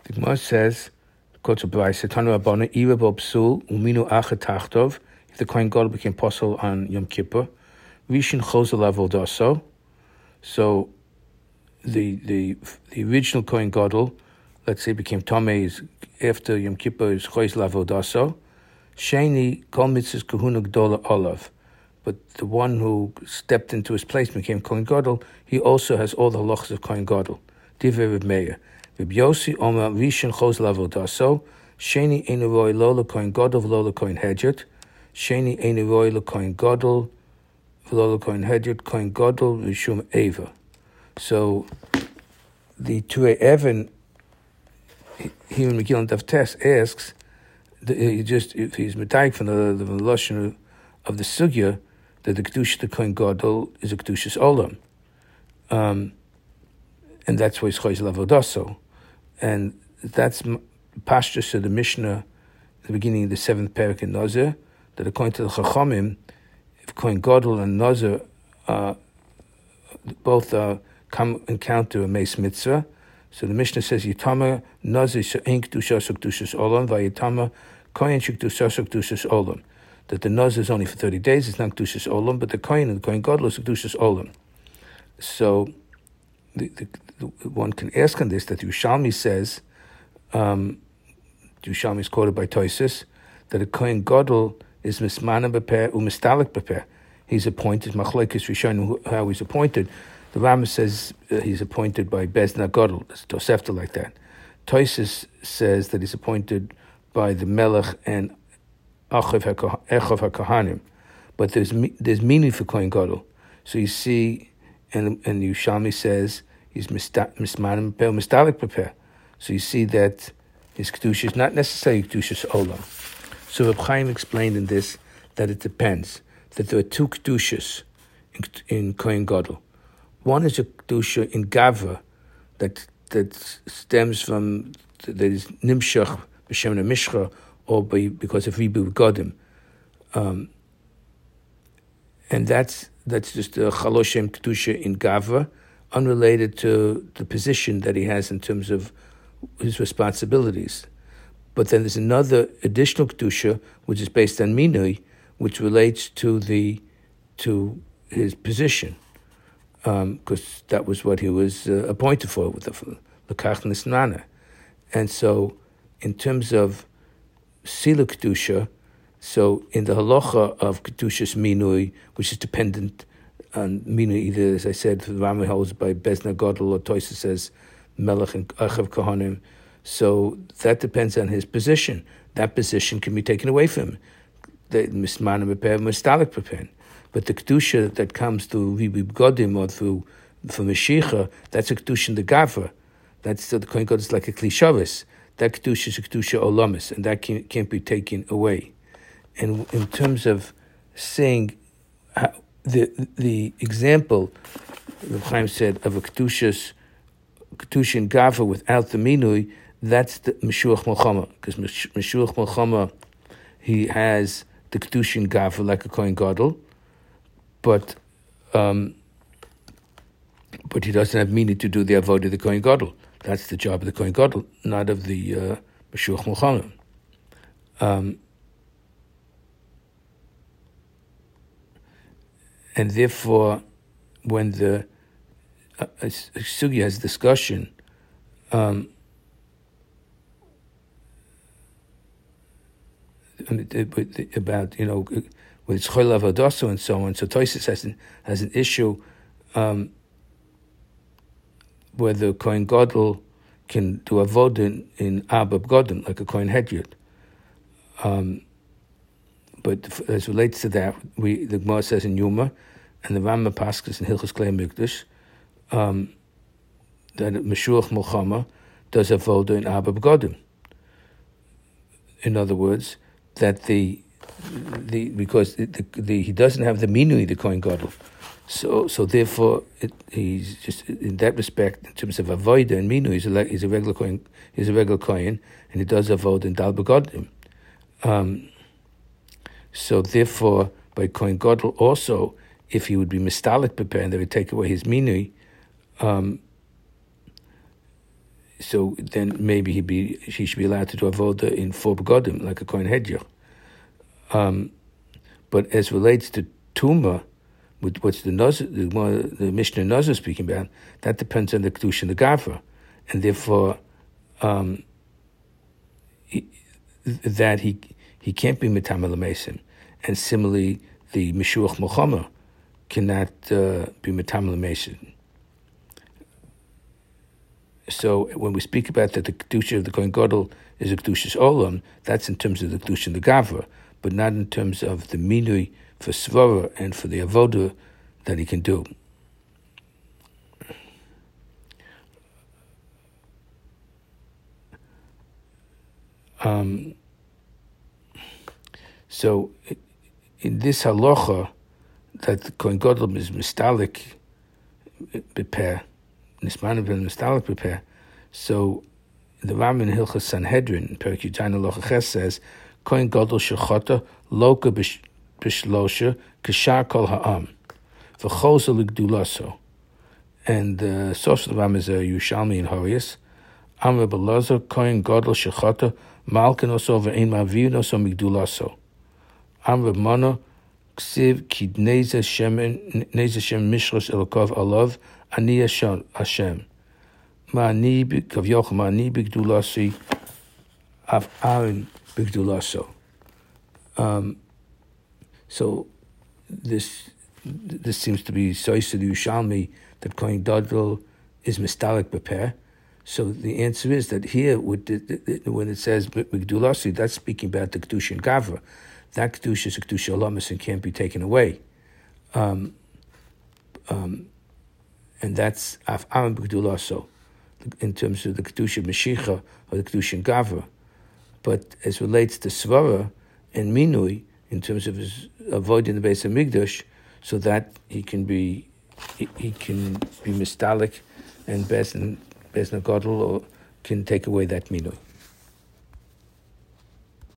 The Gemara says, quotes a Braisa, Tanu Rabbana, Ira bo psul, uminu acha tachtov, if the Kohen Gadol became apostle on Yom Kippur, Rishon chozel avodaso. So the original Kohen Gadol, let's say, became Tomei after Yom Kippur is chozel avodaso. Sheni kol mitzvahs kahuna gdola olav. But the one who stepped into his place became Kohen Gadol, he also has all the halachas of Kohen Gadol. Divrei Reb Meir. Reb Yossi Omer Rishon chozel avodaso. Sheni einu roi lo lekohen Gadol v'lo lekohen Hedjot. Sheni einu roi lekohen Gadol v'lo lekohen Hedjot. Kohen Gadol mishum Eva. So the Turei Even here in Megillah Daf Tes asks, if he's medayik from the lashon of the sugya, that the kedusha the Kohen Gadol is a kedushas olam, and that's why it's chozel avodaso, and that's pashtus of the Mishnah at the beginning of the 7th parak in Nazir, that according to the Chachamim, if Kohen Gadol and Nazir both come encounter a meis mitzvah, so the Mishnah says Yitama Nazir she'ein kedushas kedushas olam, va'yitama Kohen she'kedushas kedushas olam. That the Nazir is only for 30 days, it's not kedushas olam, but the Kohen and the Kohen Gadol is kedushas olam. So the one can ask on this that Yerushalmi says, Yerushalmi is quoted by Tosfos, that a Kohen Gadol is mismana beper umistalik beper. He's appointed, machlokes Rishonim how he's appointed. The Rambam says he's appointed by Bezdin Gadol. It's Tosefta like that. Tosfos says that he's appointed by the Melech and Echov HaKohanim. But there's meaning for Kohen Gadol. So you see, and Yerushalmi says he's mismanim beper umistalik beper. So you see that his kedusha is not necessarily kedushas olam. So Reb Chaim explained in this that it depends, that there are two kedushas in Kohen Gadol. One is a kedusha in Gavra that stems from, that is nimshach b'shem mishcha, or because of ribu godim, and that's just a chaloshem kedusha in Gavra, unrelated to the position that he has in terms of his responsibilities. But then there's another additional kedusha which is based on minui, which relates to his position, because that was what he was appointed for with the lekach nisnana. And so, in terms of sila kedusha, so in the halacha of kedushas minui, which is dependent on minui, either, as I said, the Rambam holds by Bezdin Gadol, or Tosfos says Melech and Echov Kohanim. So that depends on his position. That position can be taken away from him. The mismanim beper mistalik beper. But the kedusha that comes through Ribib Godim or through Mashiach, that's a kedusha in the Gavra. That's the Kohen Gadol is like a klishavis. That kedusha is a kedusha olamis, and that can't be taken away. And in terms of saying how, the example Reb Chaim said of a kedusha in Gavra without the minui, that's the Meshuach Milchama, because Meshuach Milchama, he has the kedusha in Gavra like a Kohen Gadol, but he doesn't have meaning to do the avodah of the Kohen Gadol. That's the job of the Kohen Gadol, not of the Meshuach Milchama. And therefore, when the Sugya has discussion about, with Choil Avodaso and so on, so Tosfos has an issue whether Kohen Gadol can do avodah in Abba Godim, like a Kohen Hedjot. But as relates to that, the Gemara says in Yuma, and the Rambam Paskas in Hilchos Klei Mikdash, that Meshuach Milchama does avodah in Abba Godim. In other words, that because he doesn't have the minui, the Kohen Gadol, so therefore he's just in that respect, in terms of avodah and minui, he's a regular Kohen, and he does avodah in Dal Begodim. So therefore, by Kohen Gadol also, if he would be mistalik beper and they would take away his minui, So then maybe he should be allowed to do avoda in 4 begodim, like a kohen hedger. But as relates to tuma, with what's the Mishnah Nazir speaking about, that depends on the kedusha and the gavra, and therefore that he can't be mitama l'mesim, and similarly the mishuach mochama cannot be mitama l'mesim. So when we speak about that the kedusha of the kohen gadol is a kedushas olam, that's in terms of the kedusha and the gavra, but not in terms of the minui for svara and for the avoda that he can do. So in this halacha that the kohen gadol is mistalik beper, nismanav ben mistalik beper, so the Ram in Hilchas Sanhedrin, Perek Yudzayin Halacha Ches says, kohen gadol shechata loka b'shlosha k'shar kol ha'am v'chosa l'gdulaso. And the source of the Ram is Yerushalmi in Horius. Am Rebbe Elazar kohen gadol shechata malkinoso ve'ein ma'avinoso migdulaso. Am Reb Mana ksiv ki neza shem mishras elokov alav ani Hashem. Ma'ani kavyoch ma'ani bigdulasi av Aaron bigdulaso. So this seems to be soised Yerushalmi that kohen gadol is mistalik beper. So the answer is that here, when it says bigdulasi, that's speaking about the kedusha and gavra. That kedusha is a kedusha olamis and can't be taken away, and that's af Aaron bigdulaso in terms of the kedusha meshicha or the kedusha and gavra. But as relates to svara and minui, in terms of his avoiding the base of Migdash, so that he can be mistalik, and Bezna Gadol can take away that minui.